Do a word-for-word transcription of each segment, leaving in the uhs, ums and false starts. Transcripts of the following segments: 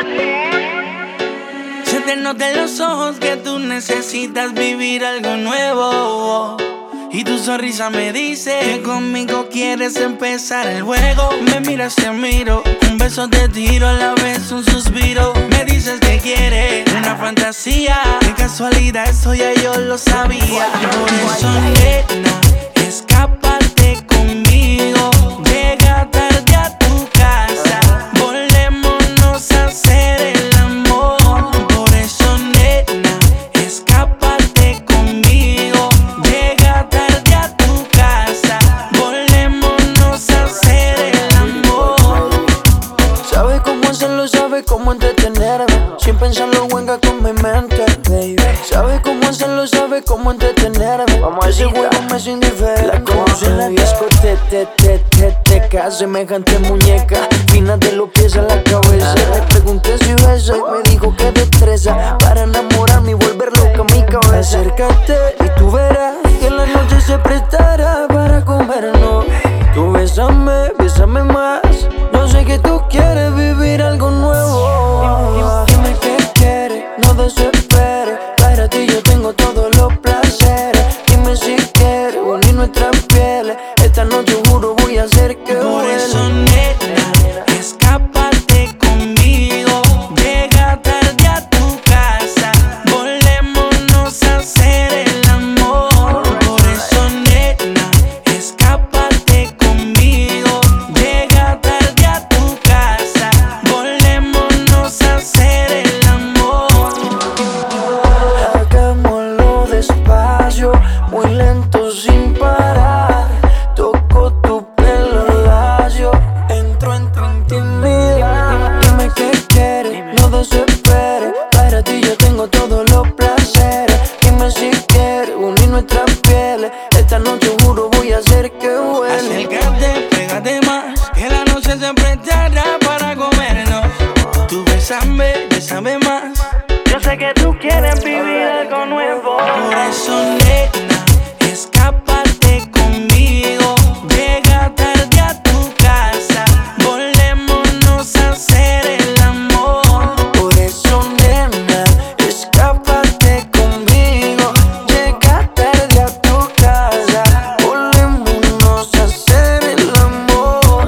Se te nota en los ojos que tú necesitas vivir algo nuevo. Y tu sonrisa me dice que conmigo quieres empezar el juego. Me miras, te miro, un beso te tiro, a la vez un suspiro. Me dices que quieres una fantasía, de casualidad eso ya yo lo sabía. Por eso, nena, escápate conmigo. Llega tarde a tu casa, volémonos a hacer el amor. Por eso, nena, escápate conmigo. Llega tarde a tu casa, volémonos a hacer el amor. Sabe cómo hacerlo, sabe cómo entretenerme, sin pensarlo venga con mi mente, baby. Sabe cómo hacerlo, sabe cómo entretenerme. Vamos a ese juego me es indiferente. La conocí en la discoteca, semejante muñeca, fina de los pies a la cabeza. Le pregunté si besa y me dijo que destreza para enamorarme y volver loca mi cabeza. Acércate y tú verás que la noche se prestará para comernos. Tú bésame, bésame más. Yo sé que tú quieres vivir algo nuevo. Dime qué quieres, no desesperes. Para ti yo tengo todos los placeres. Dime si quieres unir nuestras pieles. Esta noche juro voy a hacer que Por huele. eso, nena, escápate conmigo. Llega tarde a tu casa, volémonos a hacer el amor. Por eso, nena, escápate conmigo. Llega tarde a tu casa, volémonos a hacer el amor. Hagámoslo despacio, muy lento sin parar. Toco tu pelo lacio, entro en tu intimidad. Dime qué quieres, no desesperes. Para ti yo tengo todos los placeres. Dime si quieres unir nuestras pieles. Esta noche juro voy a hacer que huele. Acércate, pégate más, que la noche se prestará para comernos. Tú bésame, bésame más. Yo sé que tú quieres vivir algo nuevo. Por eso, nena, escápate conmigo. Llega tarde a tu casa, volémonos a hacer el amor. Por eso, nena, escápate conmigo. Llega tarde a tu casa, volémonos a hacer el amor.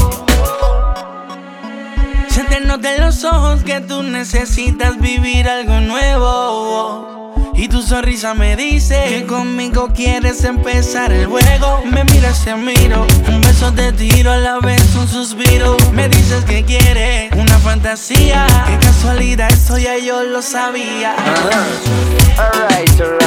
Se te nota en los ojos que tú necesitas vivir algo nuevo. Y tu sonrisa me dice que conmigo quieres empezar el juego. Me miras, te miro, un beso te tiro, a la vez un suspiro. Me dices que quieres una fantasía, qué casualidad eso ya yo lo sabía. Alright, alright.